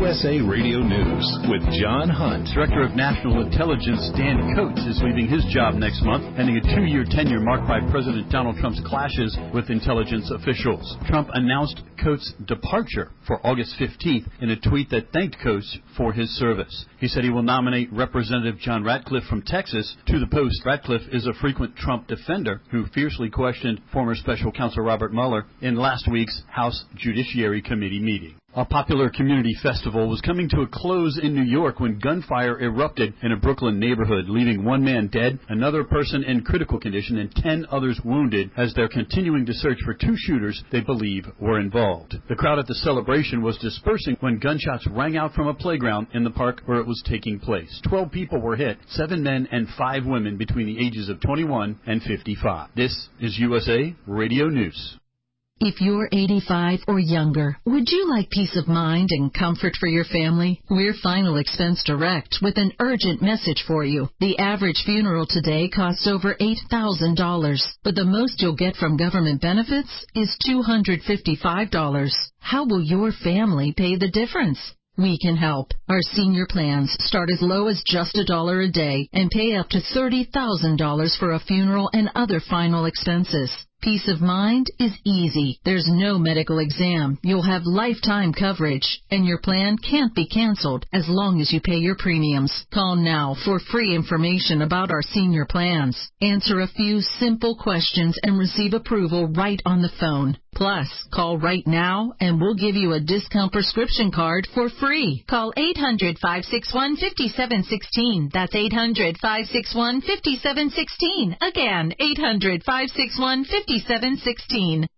USA Radio News with John Hunt. Director of National Intelligence Dan Coats is leaving his job next month, ending a 2-year tenure marked by President Donald Trump's clashes with intelligence officials. Trump announced Coats' departure for August 15th in a tweet that thanked Coats for his service. He said he will nominate Representative John Ratcliffe from Texas to the post. Ratcliffe is a frequent Trump defender who fiercely questioned former Special Counsel Robert Mueller in last week's House Judiciary Committee meeting. A popular community festival was coming to a close in New York when gunfire erupted in a Brooklyn neighborhood, leaving one man dead, another person in critical condition, and 10 others wounded as they're continuing to search for 2 shooters they believe were involved. The crowd at the celebration was dispersing when gunshots rang out from a playground in the park where it was taking place. 12 people were hit, 7 men and 5 women between the ages of 21 and 55. This is USA Radio News. If you're 85 or younger, would you like peace of mind and comfort for your family? We're Final Expense Direct with an urgent message for you. The average funeral today costs over $8,000, but the most you'll get from government benefits is $255. How will your family pay the difference? We can help. Our senior plans start as low as just $1 a day and pay up to $30,000 for a funeral and other final expenses. Peace of mind is easy. There's no medical exam. You'll have lifetime coverage, and your plan can't be canceled as long as you pay your premiums. Call now for free information about our senior plans. Answer a few simple questions and receive approval right on the phone. Plus, call right now and we'll give you a discount prescription card for free. Call 800-561-5716. That's 800-561-5716. Again, 800-561-5716.